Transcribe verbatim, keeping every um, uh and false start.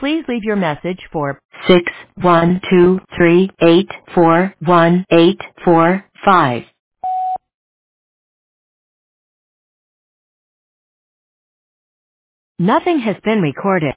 Please leave your message for six one two three eight four one eight four five. Nothing has been recorded.